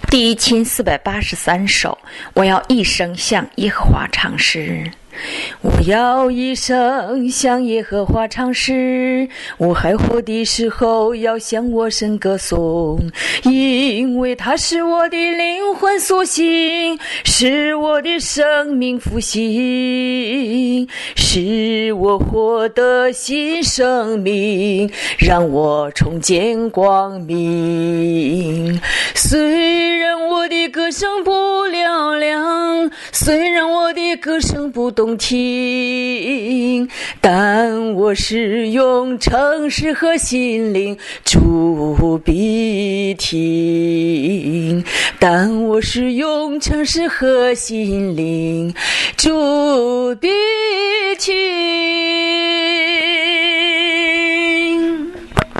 第1483首，我要一生向耶和华唱诗。我要一生向耶和华唱诗，我还活的时候要向我神歌颂，因为他是我的灵魂苏醒，使我的生命复兴，使我获得新生命，让我重见光明。虽然我的歌声不嘹亮，虽然我的歌声不动听，但我是用诚实和心灵，主必听。但我是用诚实和心灵，主必听。